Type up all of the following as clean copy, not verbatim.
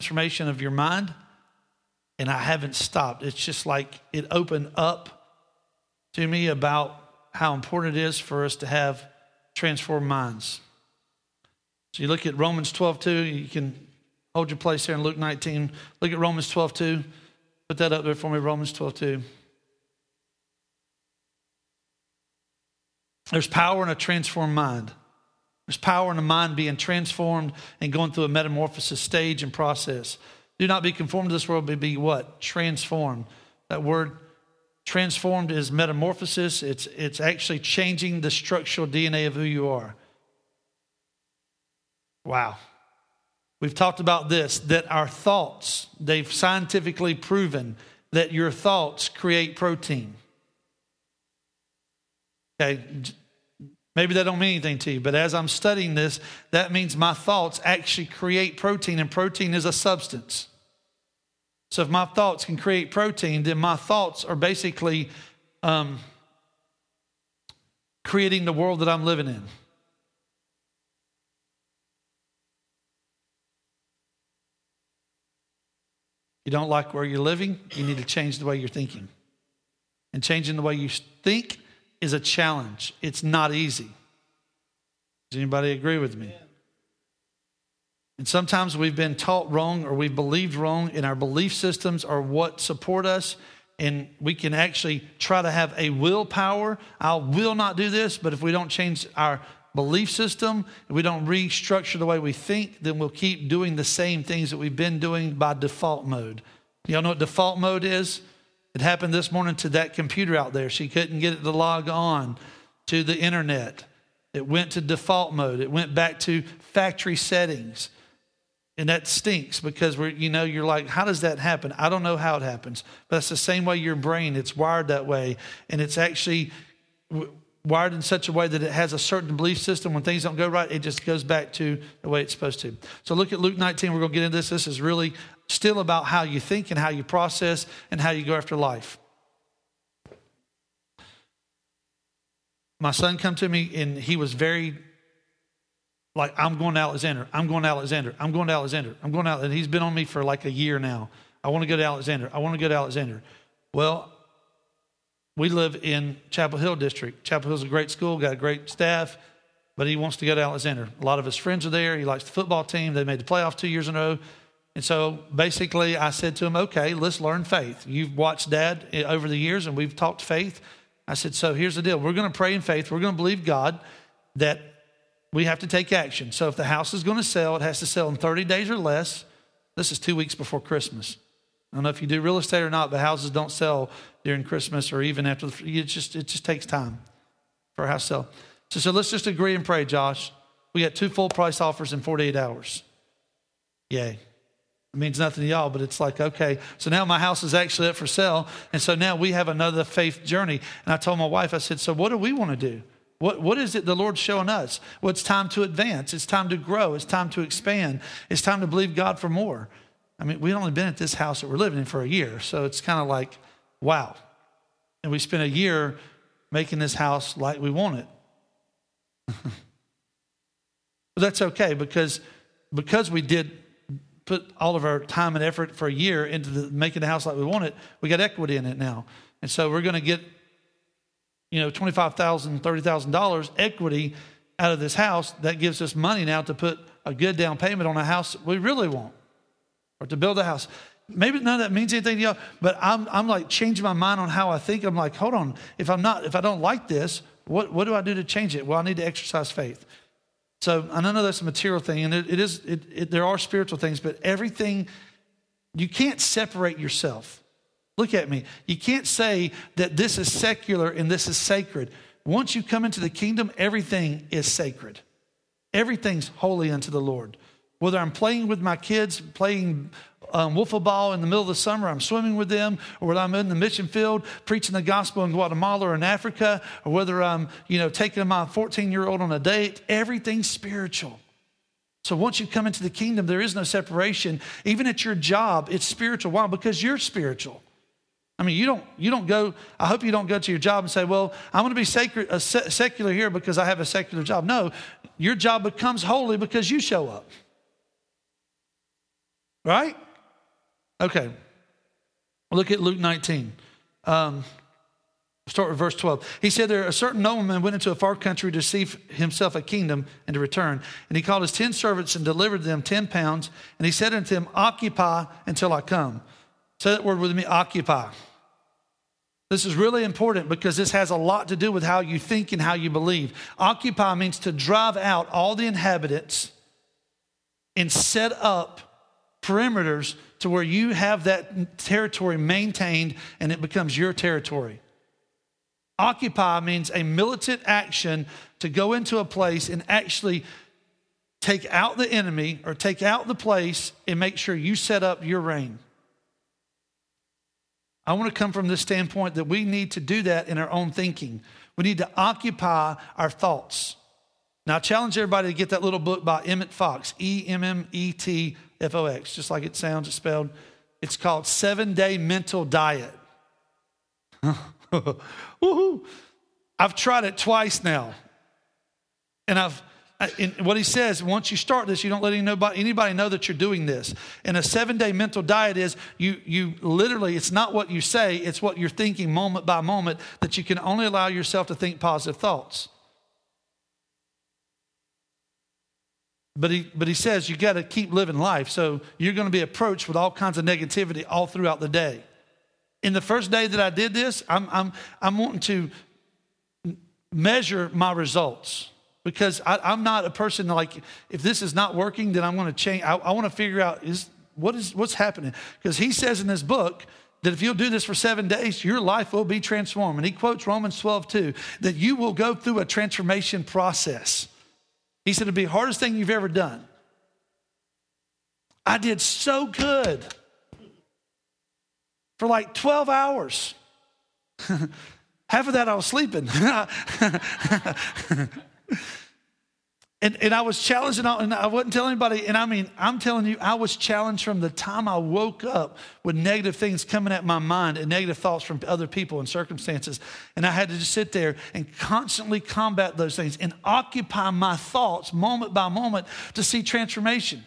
transformation of your mind, and I haven't stopped. It's just like it opened up to me about how important it is for us to have transformed minds. So you look at Romans 12:2. You can hold your place there in Luke 19. Look at Romans 12:2. Put that up there for me, Romans 12:2. There's power in a transformed mind. There's power in the mind being transformed and going through a metamorphosis stage and process. Do not be conformed to this world, but be what? Transformed. That word transformed is metamorphosis. It's actually changing the structural DNA of who you are. Wow. We've talked about this, that our thoughts, they've scientifically proven that your thoughts create protein. Okay, maybe that don't mean anything to you, but as I'm studying this, that means my thoughts actually create protein, and protein is a substance. So if my thoughts can create protein, then my thoughts are basically creating the world that I'm living in. You don't like where you're living, you need to change the way you're thinking. And changing the way you think is a challenge. It's not easy. Does anybody agree with me? And sometimes we've been taught wrong, or we've believed wrong, and our belief systems are what support us. And we can actually try to have a willpower. I will not do this, but if we don't change our belief system, if we don't restructure the way we think, then we'll keep doing the same things that we've been doing by default mode. Y'all know what default mode is? It happened this morning to that computer out there. She couldn't get it to log on to the internet. It went to default mode. It went back to factory settings. And that stinks because you're like, how does that happen? I don't know how it happens. But that's the same way your brain, it's wired that way. And it's actually wired in such a way that it has a certain belief system. When things don't go right, it just goes back to the way it's supposed to. So look at Luke 19. We're going to get into this. This is really still about how you think and how you process and how you go after life. My son come to me and he was very like, I'm going to Alexander. I'm going to Alexander. I'm going to Alexander. I'm going out. And he's been on me for like a year now. I want to go to Alexander. I want to go to Alexander. Well, we live in Chapel Hill District. Chapel Hill's a great school, got a great staff, but he wants to go to Alexander. A lot of his friends are there. He likes the football team. They made the playoffs 2 years in a row. And so basically I said to him, okay, let's learn faith. You've watched Dad over the years and we've talked faith. I said, so here's the deal. We're going to pray in faith. We're going to believe God that we have to take action. So if the house is going to sell, it has to sell in 30 days or less. This is 2 weeks before Christmas. I don't know if you do real estate or not, but houses don't sell during Christmas or even after. It just takes time for a house to sell. So let's just agree and pray, Josh. We got 2 full price offers in 48 hours. Yay. It means nothing to y'all, but it's like, okay. So now my house is actually up for sale. And so now we have another faith journey. And I told my wife, I said, so what do we want to do? What is it the Lord's showing us? Well, it's time to advance. It's time to grow. It's time to expand. It's time to believe God for more. I mean, we've only been at this house that we're living in for a year. So it's kind of like, wow. And we spent a year making this house like we want it. But that's okay because we did put all of our time and effort for a year into making the house like we want it. We got equity in it now. And so we're going to get $25,000, $30,000 equity out of this house. That gives us money now to put a good down payment on a house we really want, or to build a house. Maybe none of that means anything to y'all, but I'm like changing my mind on how I think. I'm like, hold on, if I don't like this, what do I do to change it? Well, I need to exercise faith. So I know that's a material thing, and there are spiritual things, but everything, you can't separate yourself. Look at me. You can't say that this is secular and this is sacred. Once you come into the kingdom, everything is sacred. Everything's holy unto the Lord. Whether I'm playing with my kids, playing wiffle ball in the middle of the summer, I'm swimming with them, or whether I'm in the mission field preaching the gospel in Guatemala or in Africa, or whether I'm, taking my 14-year-old on a date, everything's spiritual. So once you come into the kingdom, there is no separation. Even at your job, it's spiritual. Why? Because you're spiritual. I mean, you don't go, I hope you don't go to your job and say, well, I'm going to be secular here because I have a secular job. No, your job becomes holy because you show up. Right? Okay. Look at Luke 19. Start with verse 12. He said, there a certain nobleman went into a far country to receive himself a kingdom and to return. And he called his 10 servants and delivered them 10 pounds. And he said unto them, occupy until I come. Say that word with me, occupy. This is really important because this has a lot to do with how you think and how you believe. Occupy means to drive out all the inhabitants and set up perimeters to where you have that territory maintained and it becomes your territory. Occupy means a militant action to go into a place and actually take out the enemy or take out the place and make sure you set up your reign. I want to come from this standpoint that we need to do that in our own thinking. We need to occupy our thoughts. Now, I challenge everybody to get that little book by Emmett Fox, EMMETFOX, just like it sounds, it's spelled. It's called 7-Day Mental Diet. Woohoo! I've tried it twice now. And what he says, once you start this, you don't let anybody know that you're doing this. And a 7-day mental diet is you literally, it's not what you say, it's what you're thinking moment by moment, that you can only allow yourself to think positive thoughts. But he says you got to keep living life. So you're going to be approached with all kinds of negativity all throughout the day. In the first day that I did this, I'm wanting to measure my results because I'm not a person like, if this is not working, then I'm going to change. I want to figure out what's happening. Because he says in this book that if you'll do this for 7 days, your life will be transformed. And he quotes Romans 12:2, that you will go through a transformation process. He said it'll be the hardest thing you've ever done. I did so good for like 12 hours. Half of that I was sleeping. And I was challenged, and I wouldn't tell anybody. And I mean, I'm telling you, I was challenged from the time I woke up with negative things coming at my mind and negative thoughts from other people and circumstances. And I had to just sit there and constantly combat those things and occupy my thoughts moment by moment to see transformation.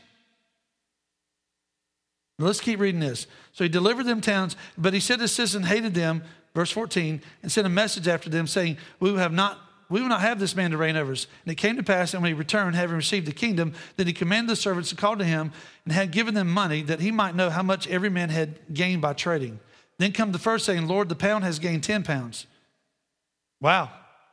Let's keep reading this. So he delivered them towns, but he said his citizen hated them, verse 14, and sent a message after them saying, we will not have this man to reign over us. And it came to pass, and when he returned, having received the kingdom, that he commanded the servants to call to him and had given them money that he might know how much every man had gained by trading. Then come the first saying, Lord, the pound has gained 10 pounds. Wow.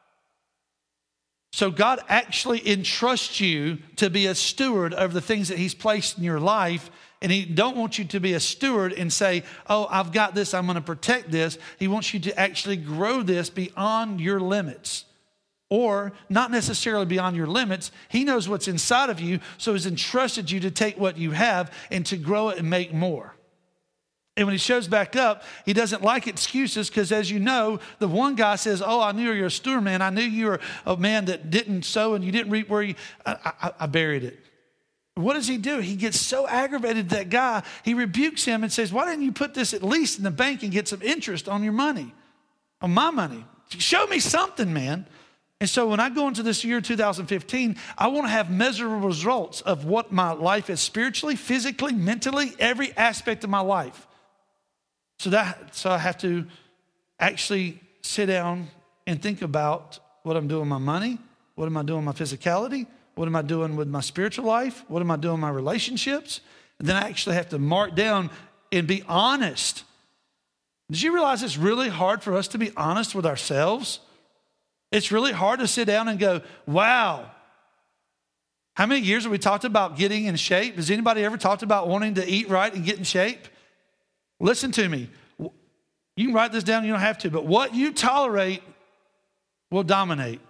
So God actually entrusts you to be a steward over the things that he's placed in your life. And he don't want you to be a steward and say, oh, I've got this, I'm going to protect this. He wants you to actually grow this beyond your limits. Or not necessarily beyond your limits. He knows what's inside of you, so he's entrusted you to take what you have and to grow it and make more. And when he shows back up, he doesn't like excuses because, as you know, the one guy says, oh, I knew you were a steward man. I knew you were a man that didn't sow and you didn't reap where I buried it. What does he do? He gets so aggravated, that guy, he rebukes him and says, why didn't you put this at least in the bank and get some interest on your money, on my money? Show me something, man. And so when I go into this year 2015, I want to have measurable results of what my life is spiritually, physically, mentally, every aspect of my life. So I have to actually sit down and think about what I'm doing with my money, what am I doing with my physicality, what am I doing with my spiritual life, what am I doing with my relationships, and then I actually have to mark down and be honest. Did you realize it's really hard for us to be honest with ourselves? It's really hard to sit down and go, wow. How many years have we talked about getting in shape? Has anybody ever talked about wanting to eat right and get in shape? Listen to me. You can write this down, you don't have to, but what you tolerate will dominate.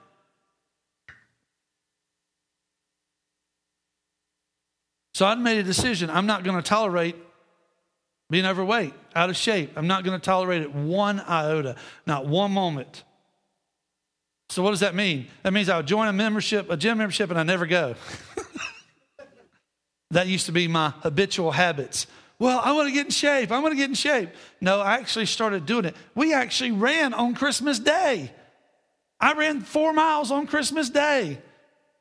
So I made a decision. I'm not going to tolerate being overweight, out of shape. I'm not going to tolerate it one iota, not one moment. So what does that mean? That means I would join a gym membership, and I never go. That used to be my habitual habits. Well, I want to get in shape. I want to get in shape. No, I actually started doing it. We actually ran on Christmas Day. I ran 4 miles on Christmas Day.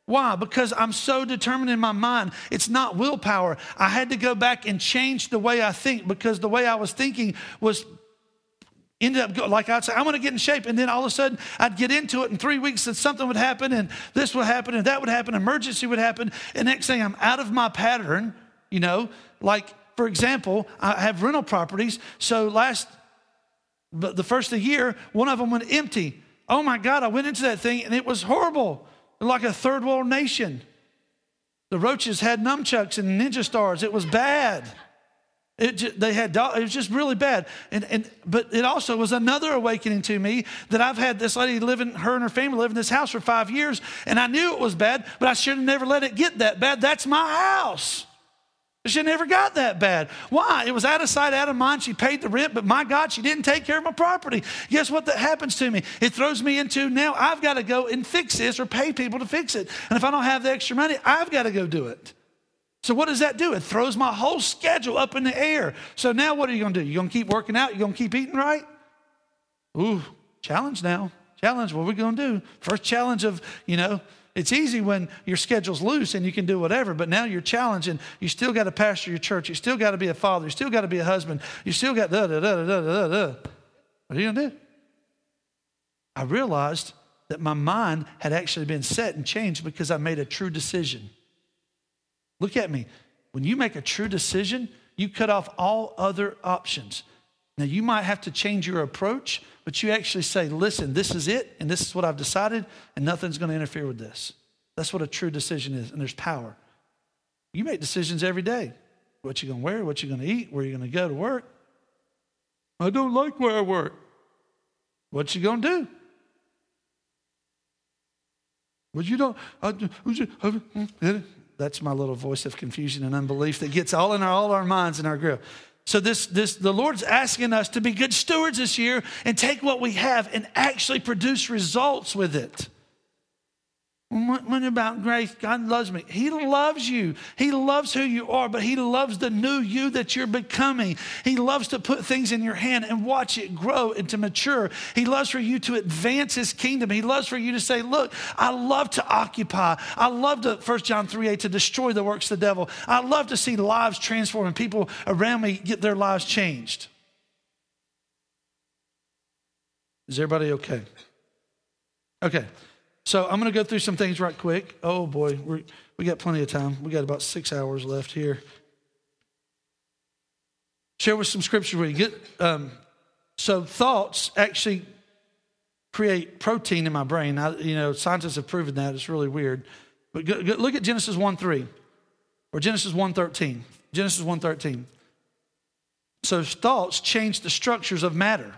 Why? Because I'm so determined in my mind. It's not willpower. I had to go back and change the way I think, because the way I was thinking was ended up like I'd say, I'm going to get in shape. And then all of a sudden I'd get into it in 3 weeks and something would happen and this would happen and that would happen. Emergency would happen. And next thing I'm out of my pattern, like for example, I have rental properties. So the first of the year, one of them went empty. Oh my God, I went into that thing and it was horrible. Like a third world nation. The roaches had nunchucks and ninja stars. It was bad. It was just really bad. But it also was another awakening to me that I've had this lady her and her family live in this house for 5 years, and I knew it was bad, but I should have never let it get that bad. That's my house. She never got that bad. Why? It was out of sight, out of mind. She paid the rent, but my God, she didn't take care of my property. Guess what that happens to me? It throws me into, now I've got to go and fix this or pay people to fix it. And if I don't have the extra money, I've got to go do it. So what does that do? It throws my whole schedule up in the air. So now what are you going to do? You going to keep working out? You going to keep eating right? Ooh, challenge now. Challenge, what are we going to do? First challenge of, it's easy when your schedule's loose and you can do whatever, but now you're challenged and you still got to pastor your church. You still got to be a father. You still got to be a husband. You still got da-da-da-da-da-da-da. What are you going to do? I realized that my mind had actually been set and changed because I made a true decision. Look at me. When you make a true decision, you cut off all other options. Now, you might have to change your approach, but you actually say, listen, this is it, and this is what I've decided, and nothing's going to interfere with this. That's what a true decision is, and there's power. You make decisions every day. What you going to wear, what you going to eat, where you going to go to work. I don't like where I work. What you going to do? Well, you don't. That's my little voice of confusion and unbelief that gets all our minds and our grill. So the Lord's asking us to be good stewards this year and take what we have and actually produce results with it. What about grace? God loves me. He loves you. He loves who you are, but he loves the new you that you're becoming. He loves to put things in your hand and watch it grow and to mature. He loves for you to advance his kingdom. He loves for you to say, look, I love to occupy. I love to, 1 John 3:8, to destroy the works of the devil. I love to see lives transformed and people around me get their lives changed. Is everybody okay? Okay. So I'm going to go through some things right quick. Oh, boy, we got plenty of time. We got about 6 hours left here. Share with some scripture with you. So thoughts actually create protein in my brain. Scientists have proven that. It's really weird. But look at Genesis 1:3 or Genesis 1:13. Genesis 1:13. So thoughts change the structures of matter.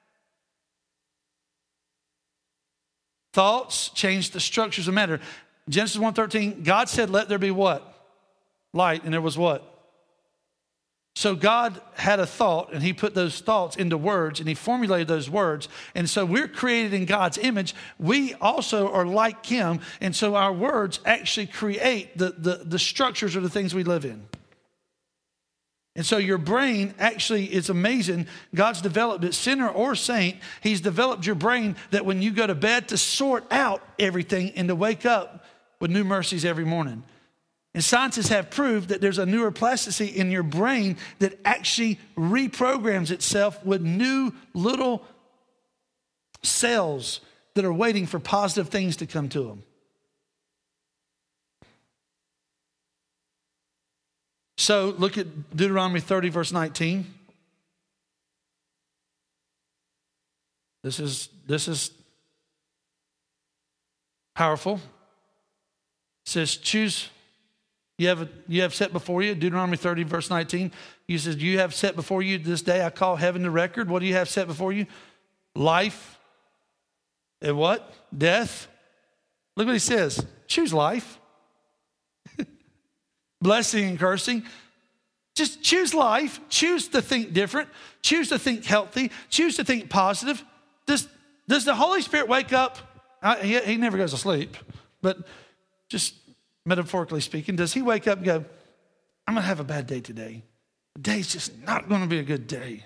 Thoughts change the structures of matter. Genesis 1:13, God said, let there be what? Light, and there was what? So God had a thought, and he put those thoughts into words, and he formulated those words. And so we're created in God's image. We also are like him, and so our words actually create the structures of the things we live in. And so your brain actually is amazing. God's developed it, sinner or saint. He's developed your brain that when you go to bed to sort out everything and to wake up with new mercies every morning. And scientists have proved that there's a neuroplasticity in your brain that actually reprograms itself with new little cells that are waiting for positive things to come to them. So look at Deuteronomy 30, verse 19. This is powerful. It says, choose. You have set before you, Deuteronomy 30, verse 19. He says, you have set before you this day, I call heaven to record. What do you have set before you? Life and what? Death. Look what he says. Choose life. Blessing and cursing. Just choose life. Choose to think different. Choose to think healthy. Choose to think positive. Does the Holy Spirit wake up? He never goes to sleep, but just metaphorically speaking, does he wake up and go, I'm going to have a bad day today. The day's just not going to be a good day.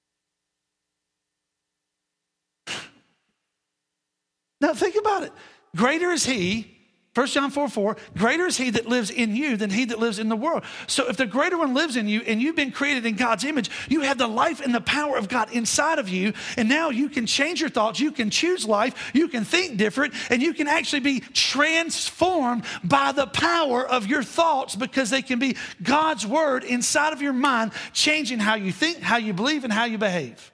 Now think about it. greater is he, 1 John 4:4, greater is he that lives in you than he that lives in the world. So if the greater one lives in you and you've been created in God's image, you have the life and the power of God inside of you. And now you can change your thoughts. You can choose life. You can think different. And you can actually be transformed by the power of your thoughts, because they can be God's word inside of your mind, changing how you think, how you believe, and how you behave.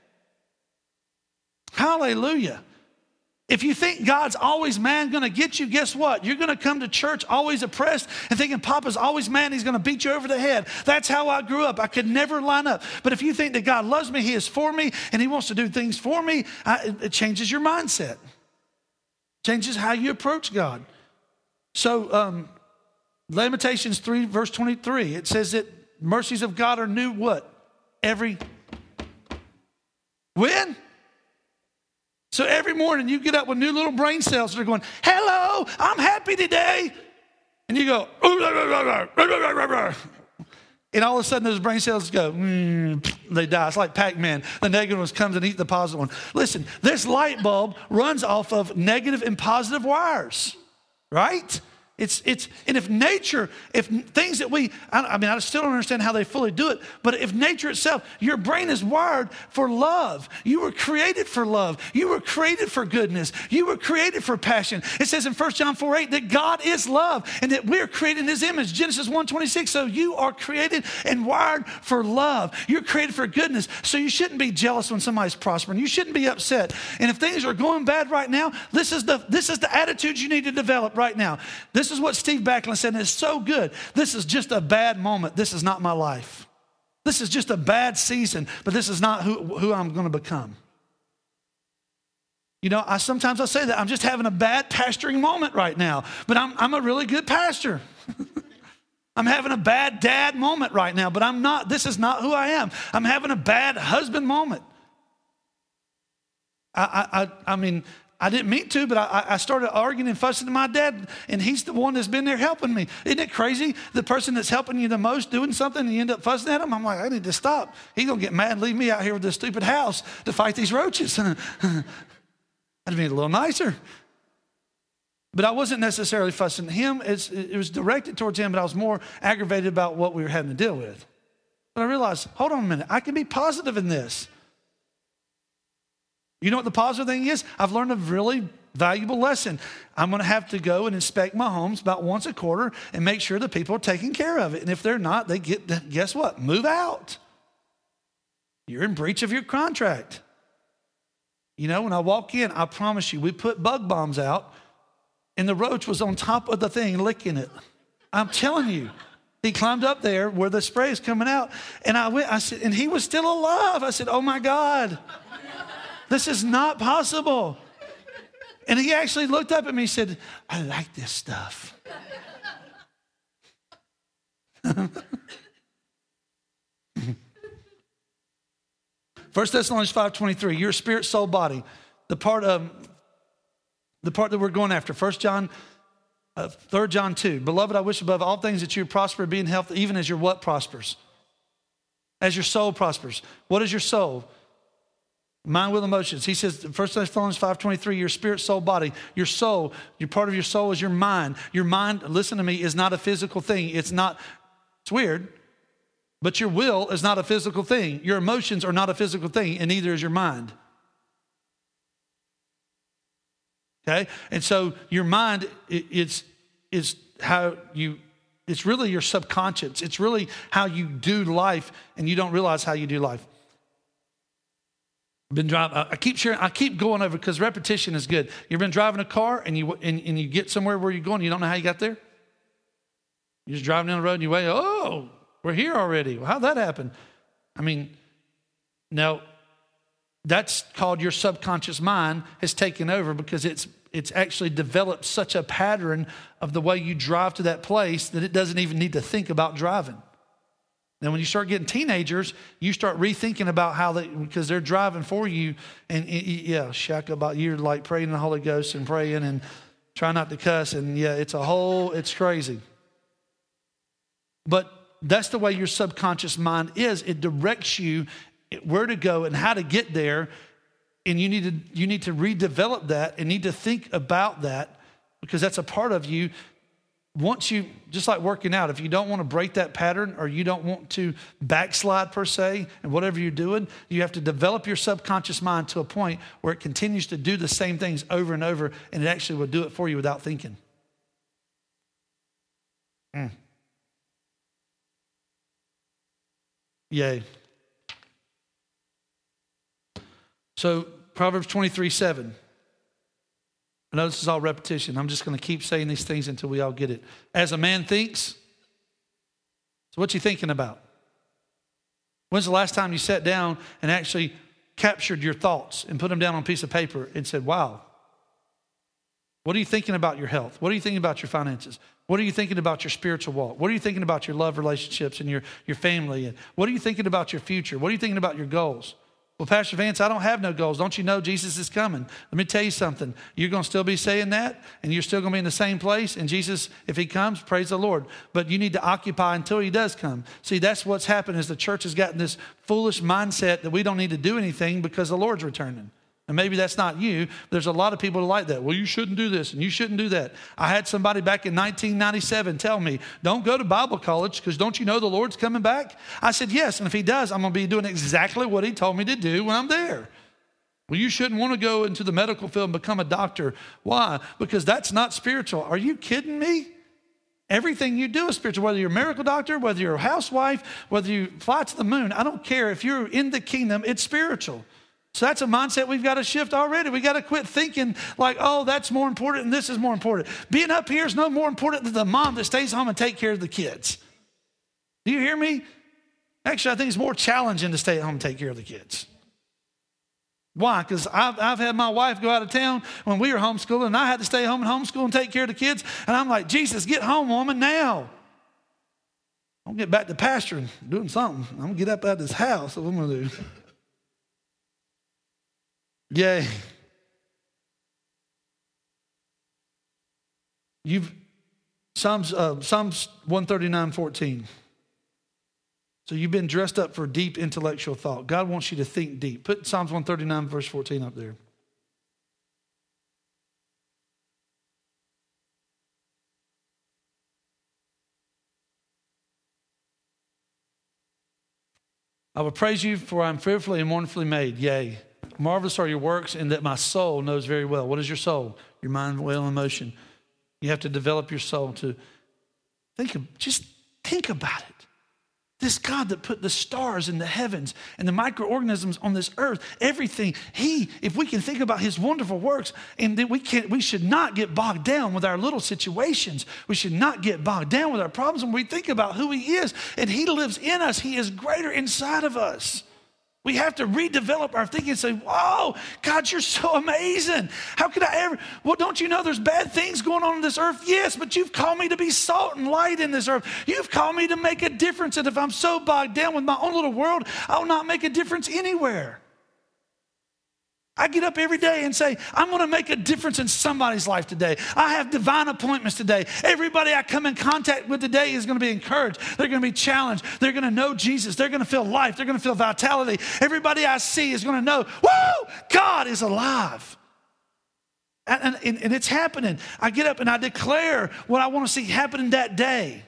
Hallelujah. If you think God's always mad, going to get you, guess what? You're going to come to church always oppressed and thinking Papa's always mad, he's going to beat you over the head. That's how I grew up. I could never line up. But if you think that God loves me, he is for me, and he wants to do things for me, it changes your mindset. Changes how you approach God. So Lamentations 3, verse 23, it says that mercies of God are new what? When? So every morning you get up with new little brain cells that are going, hello, I'm happy today. And you go, and all of a sudden those brain cells go, they die. It's like Pac-Man. The negative one comes and eats the positive one. Listen, this light bulb runs off of negative and positive wires, right? And if nature, if things that I still don't understand how they fully do it, but if nature itself, your brain is wired for love. You were created for love. You were created for goodness. You were created for passion. It says in 1 John 4:8 that God is love and that we're created in his image. Genesis 1:26, so you are created and wired for love. You're created for goodness. So you shouldn't be jealous when somebody's prospering. You shouldn't be upset. And if things are going bad right now, this is the attitude you need to develop right now. This is what Steve Backlund said, and it's so good. This is just a bad moment. This is not my life. This is just a bad season, but this is not who I'm going to become. You know, sometimes I say that I'm just having a bad pastoring moment right now, but I'm a really good pastor. I'm having a bad dad moment right now, but I'm not. This is not who I am. I'm having a bad husband moment. I mean, I didn't mean to, but I started arguing and fussing to my dad, and he's the one that's been there helping me. Isn't it crazy? The person that's helping you the most doing something, and you end up fussing at him. I'm like, I need to stop. He's going to get mad and leave me out here with this stupid house to fight these roaches. I'd be a little nicer. But I wasn't necessarily fussing at him. It was directed towards him, but I was more aggravated about what we were having to deal with. But I realized, hold on a minute. I can be positive in this. You know what the positive thing is? I've learned a really valuable lesson. I'm going to have to go and inspect my homes about once a quarter and make sure the people are taking care of it. And if they're not, guess what? Move out. You're in breach of your contract. You know, when I walk in, I promise you, we put bug bombs out, and the roach was on top of the thing licking it. I'm telling you. He climbed up there where the spray is coming out, and I said, and he was still alive. I said, oh my God. This is not possible. And he actually looked up at me and said, I like this stuff. 1 Thessalonians 5:23, your spirit, soul, body. The part that we're going after, 3 John 2. Beloved, I wish above all things that you would prosper, be in health, even as your what prospers? As your soul prospers. What is your soul? Mind, will, emotions. He says, 1 Thessalonians 5:23, your spirit, soul, body. Your soul, your part of your soul is your mind. Your mind, listen to me, is not a physical thing. It's weird, but your will is not a physical thing. Your emotions are not a physical thing, and neither is your mind. Okay? And so your mind is how it's really your subconscious. It's really how you do life, and you don't realize how you do life. Been driving. I keep sharing. I keep going over because repetition is good. You've been driving a car and you get somewhere where you're going. You don't know how you got there. You're just driving down the road and you wait. Oh, we're here already. Well, how'd that happen? I mean, now that's called your subconscious mind has taken over because it's actually developed such a pattern of the way you drive to that place that it doesn't even need to think about driving. Then when you start getting teenagers, you start rethinking about because they're driving for you. And shack about you're like praying in the Holy Ghost and praying and trying not to cuss. And it's crazy. But that's the way your subconscious mind is. It directs you where to go and how to get there. And you need to redevelop that and need to think about that because that's a part of you. Once you, just like working out, if you don't want to break that pattern or you don't want to backslide per se, and whatever you're doing, you have to develop your subconscious mind to a point where it continues to do the same things over and over, and it actually will do it for you without thinking. Yay. So Proverbs 23:7. I know this is all repetition. I'm just going to keep saying these things until we all get it. As a man thinks, so what you thinking about? When's the last time you sat down and actually captured your thoughts and put them down on a piece of paper and said, wow, what are you thinking about your health? What are you thinking about your finances? What are you thinking about your spiritual walk? What are you thinking about your love relationships and your family? And what are you thinking about your future? What are you thinking about your goals? Well, Pastor Vance, I don't have no goals. Don't you know Jesus is coming? Let me tell you something. You're going to still be saying that, and you're still going to be in the same place. And Jesus, if he comes, praise the Lord. But you need to occupy until he does come. See, that's what's happened is the church has gotten this foolish mindset that we don't need to do anything because the Lord's returning. And maybe that's not you. There's a lot of people like that. Well, you shouldn't do this and you shouldn't do that. I had somebody back in 1997 tell me, don't go to Bible college because don't you know the Lord's coming back? I said, yes, and if he does, I'm going to be doing exactly what he told me to do when I'm there. Well, you shouldn't want to go into the medical field and become a doctor. Why? Because that's not spiritual. Are you kidding me? Everything you do is spiritual, whether you're a miracle doctor, whether you're a housewife, whether you fly to the moon. I don't care. If you're in the kingdom, it's spiritual. So that's a mindset we've got to shift already. We got to quit thinking like, oh, that's more important and this is more important. Being up here is no more important than the mom that stays home and take care of the kids. Do you hear me? Actually, I think it's more challenging to stay at home and take care of the kids. Why? Because I've had my wife go out of town when we were homeschooling, and I had to stay home and homeschool and take care of the kids. And I'm like, Jesus, get home, woman, now. I'll get back to pastoring, doing something. I'm going to get up out of this house. That's what I'm going to do. Yay. Psalms 139:14. So you've been dressed up for deep intellectual thought. God wants you to think deep. Put Psalms 139 verse 14 up there. I will praise you, for I am fearfully and wonderfully made. Yea. Marvelous are your works, and that my soul knows very well. What is your soul? Your mind, will, and emotion. You have to develop your soul to just think about it. This God that put the stars in the heavens and the microorganisms on this earth, everything, if we can think about his wonderful works, and then we should not get bogged down with our little situations. We should not get bogged down with our problems when we think about who he is, and he lives in us. He is greater inside of us. We have to redevelop our thinking and say, whoa, God, you're so amazing. How could I ever? Well, don't you know there's bad things going on this earth? Yes, but you've called me to be salt and light in this earth. You've called me to make a difference. And if I'm so bogged down with my own little world, I will not make a difference anywhere. I get up every day and say, I'm going to make a difference in somebody's life today. I have divine appointments today. Everybody I come in contact with today is going to be encouraged. They're going to be challenged. They're going to know Jesus. They're going to feel life. They're going to feel vitality. Everybody I see is going to know, whoa, God is alive. And it's happening. I get up and I declare what I want to see happening that day.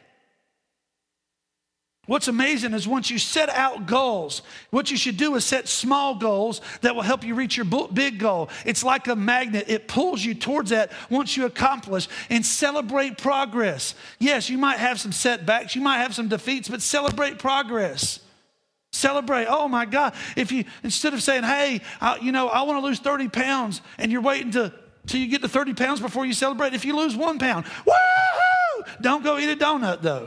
What's amazing is once you set out goals, what you should do is set small goals that will help you reach your big goal. It's like a magnet. It pulls you towards that once you accomplish, and celebrate progress. Yes, you might have some setbacks. You might have some defeats, but celebrate progress. Celebrate. Oh my God. If you, instead of saying, hey, I want to lose 30 pounds, and you're waiting till you get to 30 pounds before you celebrate. If you lose 1 pound, woohoo! Don't go eat a donut though.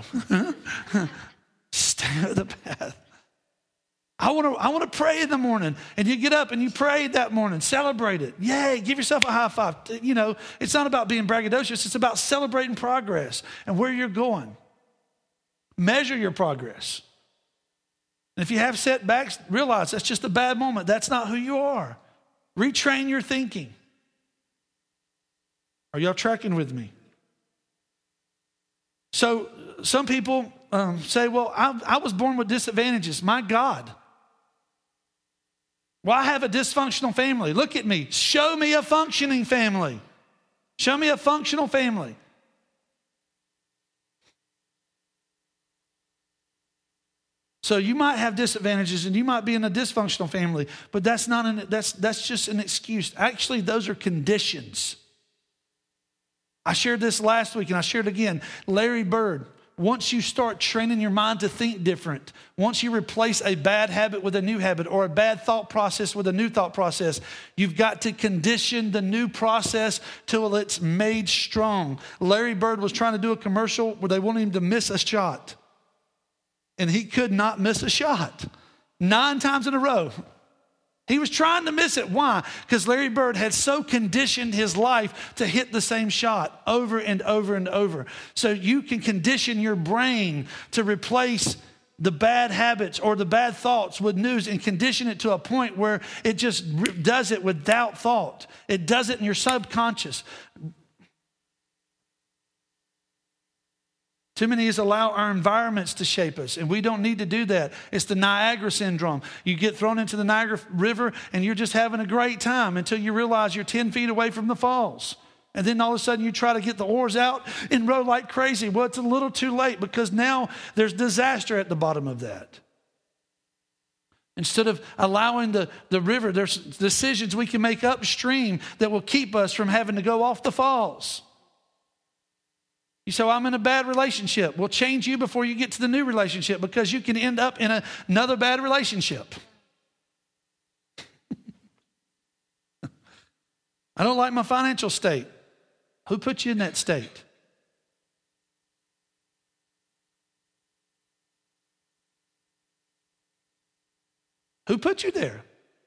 Stay on the path. I want to pray in the morning, and you get up and you prayed that morning. Celebrate it. Yay, give yourself a high five. It's not about being braggadocious. It's about celebrating progress and where you're going. Measure your progress. And if you have setbacks, realize that's just a bad moment. That's not who you are. Retrain your thinking. Are y'all tracking with me? So some people say, well, I was born with disadvantages. My God. Well, I have a dysfunctional family. Look at me. Show me a functioning family. Show me a functional family. So you might have disadvantages and you might be in a dysfunctional family, but that's just an excuse. Actually, those are conditions. I shared this last week and I shared it again. Larry Bird, once you start training your mind to think different, once you replace a bad habit with a new habit or a bad thought process with a new thought process, you've got to condition the new process till it's made strong. Larry Bird was trying to do a commercial where they wanted him to miss a shot. And he could not miss a shot 9 times in a row. He was trying to miss it. Why? Because Larry Bird had so conditioned his life to hit the same shot over and over and over. So you can condition your brain to replace the bad habits or the bad thoughts with news and condition it to a point where it just does it without thought. It does it in your subconscious. Too many is allow our environments to shape us, and we don't need to do that. It's the Niagara syndrome. You get thrown into the Niagara River, and you're just having a great time until you realize you're 10 feet away from the falls. And then all of a sudden you try to get the oars out and row like crazy. Well, it's a little too late because now there's disaster at the bottom of that. Instead of allowing the river, there's decisions we can make upstream that will keep us from having to go off the falls. You say, well, I'm in a bad relationship. Well, change you before you get to the new relationship because you can end up in another bad relationship. I don't like my financial state. Who put you in that state? Who put you there?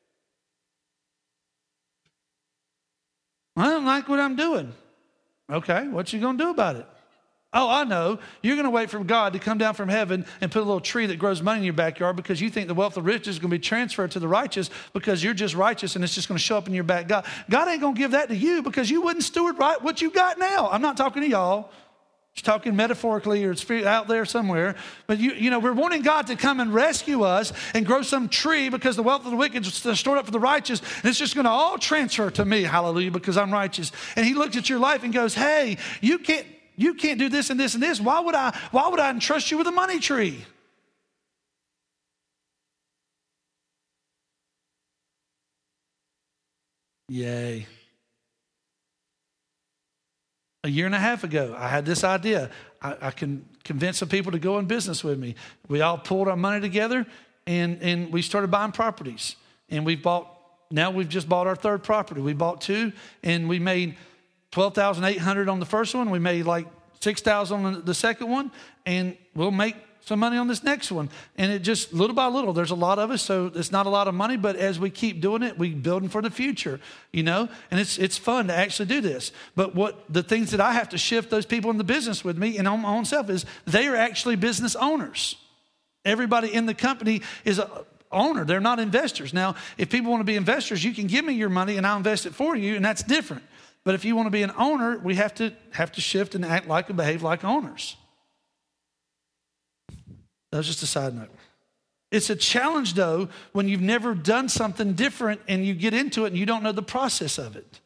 I don't like what I'm doing. Okay, what you going to do about it? Oh, I know. You're going to wait for God to come down from heaven and put a little tree that grows money in your backyard because you think the wealth of riches is going to be transferred to the righteous because you're just righteous and it's just going to show up in your back. God ain't going to give that to you because you wouldn't steward right what you got now. I'm not talking to y'all. Just talking metaphorically or out there somewhere. But you know, we're wanting God to come and rescue us and grow some tree because the wealth of the wicked is stored up for the righteous. And it's just going to all transfer to me, hallelujah, because I'm righteous. And he looks at your life and goes, hey, you can't do this and this and this. Why would I entrust you with a money tree? Yay. A year and a half ago, I had this idea. I can convince some people to go in business with me. We all pulled our money together and we started buying properties. And now we've just bought our 3rd property. We bought 2 and we made $12,800 on the first one. We made like $6,000 on the second one, and we'll make some money on this next one. And it just little by little, there's a lot of us, so it's not a lot of money, but as we keep doing it, we building for the future, you know, and it's fun to actually do this. But the things that I have to shift those people in the business with me and on my own self is they are actually business owners. Everybody in the company is an owner. They're not investors. Now, if people want to be investors, you can give me your money and I'll invest it for you, and that's different. But if you want to be an owner, we have to shift and act like and behave like owners. That was just a side note. It's a challenge, though, when you've never done something different and you get into it and you don't know the process of it.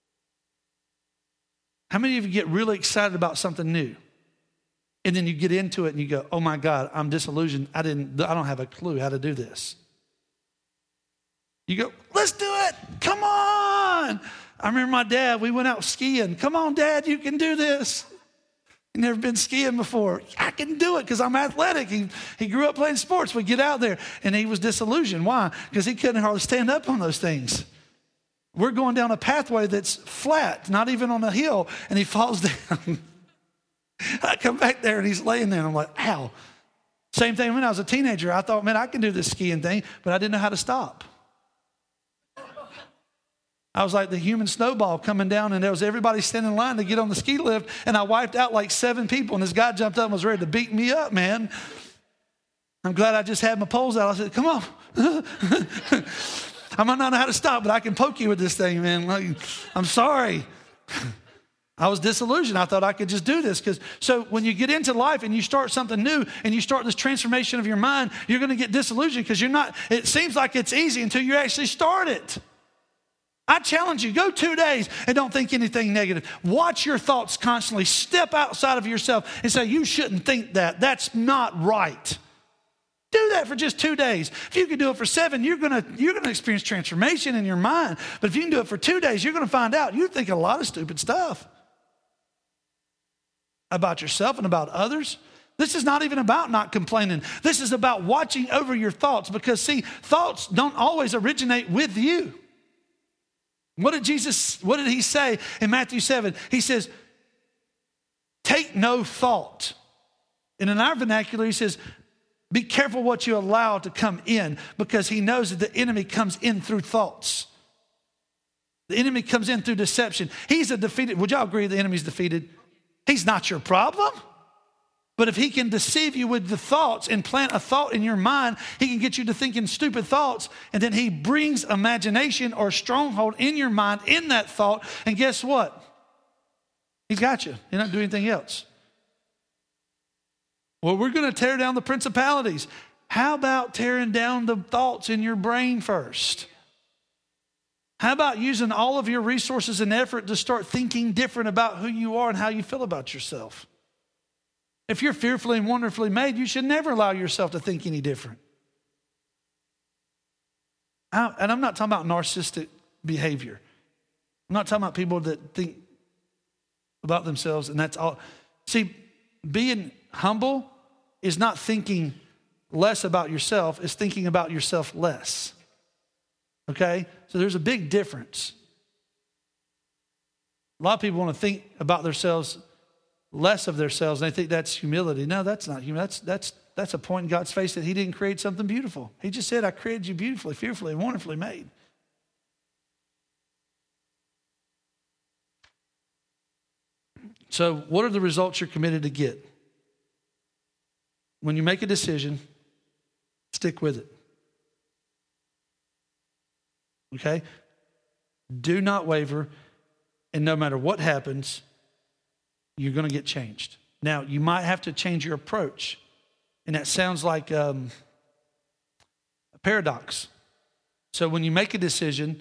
How many of you get really excited about something new? And then you get into it and you go, oh my God, I'm disillusioned. I don't have a clue how to do this. You go, let's do it. Come on. I remember my dad, we went out skiing. Come on, Dad, you can do this. He'd never been skiing before. I can do it because I'm athletic. He grew up playing sports. We get out there, and he was disillusioned. Why? Because he couldn't hardly stand up on those things. We're going down a pathway that's flat, not even on a hill, and he falls down. I come back there, and he's laying there, and I'm like, ow. Same thing when I was a teenager. I thought, man, I can do this skiing thing, but I didn't know how to stop. I was like the human snowball coming down, and there was everybody standing in line to get on the ski lift, and I wiped out like 7 people, and this guy jumped up and was ready to beat me up, man. I'm glad I just had my poles out. I said, come on. I might not know how to stop, but I can poke you with this thing, man. Like, I'm sorry. I was disillusioned. I thought I could just do this. So when you get into life and you start something new and you start this transformation of your mind, you're going to get disillusioned because it seems like it's easy until you actually start it. I challenge you, go 2 days and don't think anything negative. Watch your thoughts constantly. Step outside of yourself and say, you shouldn't think that. That's not right. Do that for just 2 days. If you can do it for 7, you're gonna experience transformation in your mind. But if you can do it for 2 days, you're gonna find out you think a lot of stupid stuff about yourself and about others. This is not even about not complaining. This is about watching over your thoughts, because see, thoughts don't always originate with you. What did he say in Matthew 7? He says, take no thought. And in our vernacular, he says, be careful what you allow to come in, because he knows that the enemy comes in through thoughts. The enemy comes in through deception. He's a defeated, would y'all agree the enemy's defeated? He's not your problem. But if he can deceive you with the thoughts and plant a thought in your mind, he can get you to thinking stupid thoughts, and then he brings imagination or stronghold in your mind in that thought, and guess what? He's got you. You're not doing anything else. Well, we're going to tear down the principalities. How about tearing down the thoughts in your brain first? How about using all of your resources and effort to start thinking different about who you are and how you feel about yourself? If you're fearfully and wonderfully made, you should never allow yourself to think any different. And I'm not talking about narcissistic behavior. I'm not talking about people that think about themselves and that's all. See, being humble is not thinking less about yourself, it's thinking about yourself less. Okay? So there's a big difference. A lot of people want to think about themselves, less of themselves, and they think that's humility. No, that's not humility. That's a point in God's face that he didn't create something beautiful. He just said, I created you beautifully, fearfully, and wonderfully made. So what are the results you're committed to get? When you make a decision, stick with it. Okay? Do not waver, and no matter what happens, you're going to get changed. Now, you might have to change your approach, and that sounds like a paradox. So when you make a decision,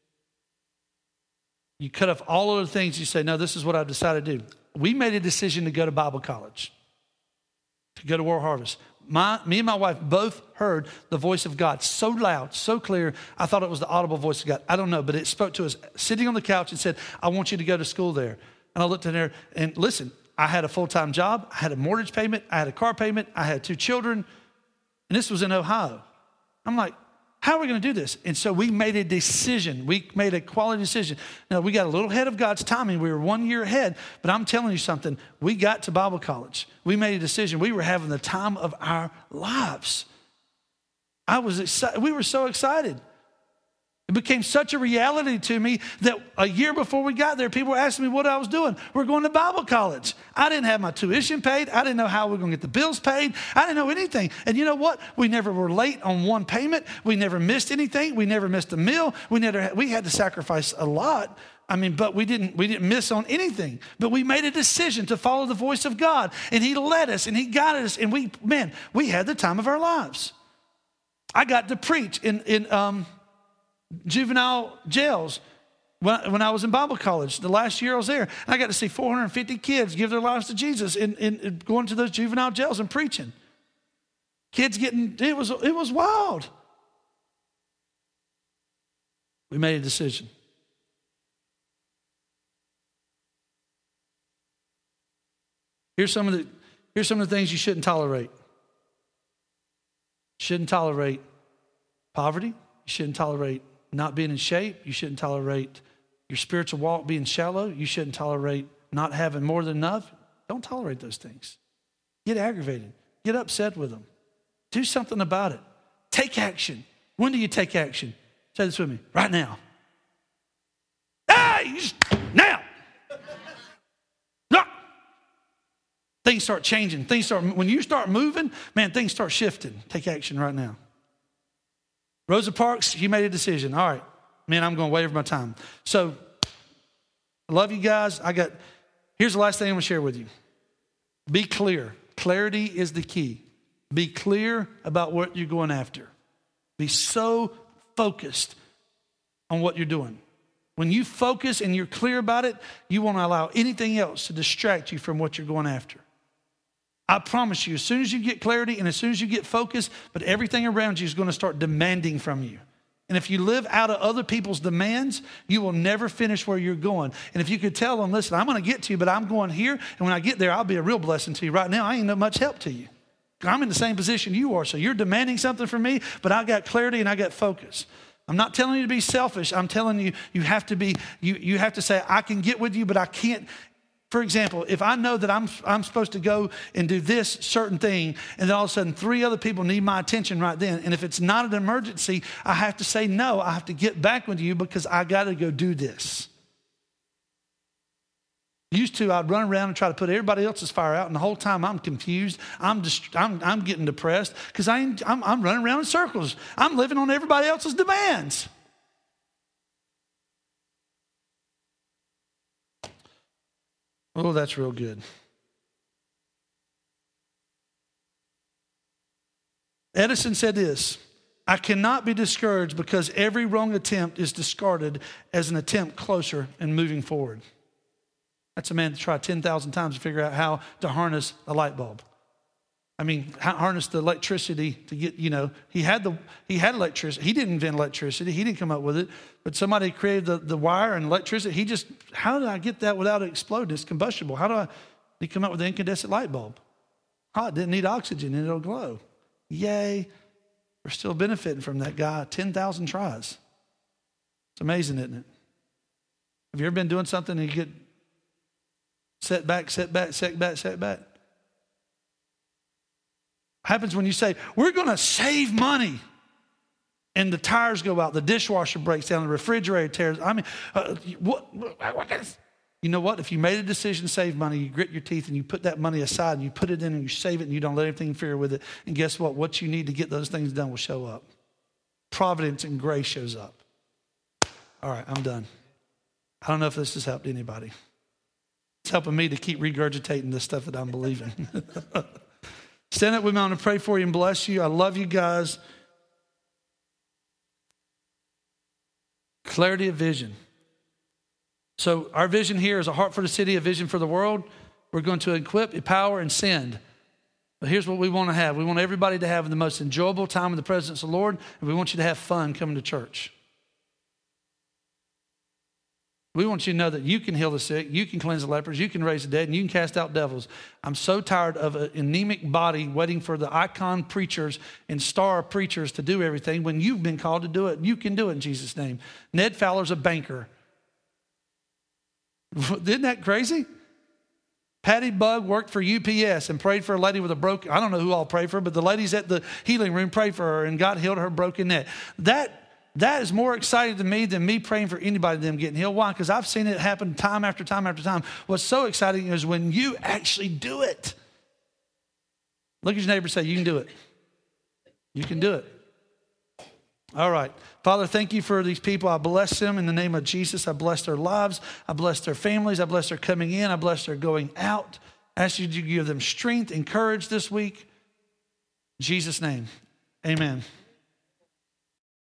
you cut off all of the things. You say, no, this is what I've decided to do. We made a decision to go to Bible college, to go to World Harvest. Me and my wife both heard the voice of God so loud, so clear, I thought it was the audible voice of God. I don't know, but it spoke to us sitting on the couch and said, I want you to go to school there. And I looked in there and listen, I had a full-time job. I had a mortgage payment. I had a car payment. I had 2 children. And this was in Ohio. I'm like, how are we going to do this? And so we made a decision. We made a quality decision. Now, we got a little ahead of God's timing. We were 1 year ahead. But I'm telling you something. We got to Bible college. We made a decision. We were having the time of our lives. I was excited. We were so excited. It became such a reality to me that a year before we got there, people were asking me what I was doing. We're going to Bible college. I didn't have my tuition paid. I didn't know how we were going to get the bills paid. I didn't know anything. And you know what? We never were late on one payment. We never missed anything. We never missed a meal. We had to sacrifice a lot. But we didn't miss on anything. But we made a decision to follow the voice of God. And he led us and he guided us. And we had the time of our lives. I got to preach in juvenile jails when I was in Bible college. The last year I was there, and I got to see 450 kids give their lives to Jesus in going to those juvenile jails and preaching. Kids it was wild. We made a decision. Here's some of the things you shouldn't tolerate. You shouldn't tolerate poverty. You shouldn't tolerate not being in shape. You shouldn't tolerate your spiritual walk being shallow. You shouldn't tolerate not having more than enough. Don't tolerate those things. Get aggravated. Get upset with them. Do something about it. Take action. When do you take action? Say this with me. Right now. Hey, now. No. Things start changing. When you start moving, man, things start shifting. Take action right now. Rosa Parks, he made a decision. All right, man, I'm going to wait my time. So, I love you guys. Here's the last thing I'm going to share with you. Be clear. Clarity is the key. Be clear about what you're going after. Be so focused on what you're doing. When you focus and you're clear about it, you won't allow anything else to distract you from what you're going after. I promise you, as soon as you get clarity and as soon as you get focus, but everything around you is going to start demanding from you. And if you live out of other people's demands, you will never finish where you're going. And if you could tell them, listen, I'm going to get to you, but I'm going here. And when I get there, I'll be a real blessing to you. Right now, I ain't no much help to you. I'm in the same position you are. So you're demanding something from me, but I got clarity and I got focus. I'm not telling you to be selfish. I'm telling you, you have to say, I can get with you, but I can't. For example, if I know that I'm supposed to go and do this certain thing, and then all of a sudden 3 other people need my attention right then, and if it's not an emergency, I have to say no. I have to get back with you because I got to go do this. Used to, I'd run around and try to put everybody else's fire out, and the whole time I'm confused. I'm getting depressed because I'm running around in circles. I'm living on everybody else's demands. Oh, that's real good. Edison said this, I cannot be discouraged because every wrong attempt is discarded as an attempt closer and moving forward. That's a man that tried 10,000 times to figure out how to harness a light bulb. I mean, harness the electricity to get, he had electricity. He didn't invent electricity. He didn't come up with it. But somebody created the wire and electricity. How did I get that without it exploding? It's combustible. He come up with the incandescent light bulb? It didn't need oxygen and it'll glow. Yay. We're still benefiting from that guy 10,000 tries. It's amazing, isn't it? Have you ever been doing something and you get setback? Happens when you say, we're going to save money. And the tires go out, the dishwasher breaks down, the refrigerator tears. You know what? If you made a decision to save money, you grit your teeth and you put that money aside and you put it in and you save it and you don't let anything interfere with it. And guess what? What you need to get those things done will show up. Providence and grace shows up. All right, I'm done. I don't know if this has helped anybody. It's helping me to keep regurgitating the stuff that I'm believing. Stand up with me. I'm going to pray for you and bless you. I love you guys. Clarity of vision. So our vision here is a heart for the city, a vision for the world. We're going to equip, empower, and send. But here's what we want to have. We want everybody to have the most enjoyable time in the presence of the Lord, and we want you to have fun coming to church. We want you to know that you can heal the sick, you can cleanse the lepers, you can raise the dead, and you can cast out devils. I'm so tired of an anemic body waiting for the icon preachers and star preachers to do everything when you've been called to do it. You can do it in Jesus' name. Ned Fowler's a banker. Isn't that crazy? Patty Bug worked for UPS and prayed for a lady with a broken, I don't know who all prayed for her, but the ladies at the healing room prayed for her and God healed her broken neck. That is more exciting to me than me praying for anybody them getting healed. Why? Because I've seen it happen time after time after time. What's so exciting is when you actually do it. Look at your neighbor and say, you can do it. You can do it. All right. Father, thank you for these people. I bless them in the name of Jesus. I bless their lives. I bless their families. I bless their coming in. I bless their going out. I ask you to give them strength and courage this week. In Jesus' name, amen.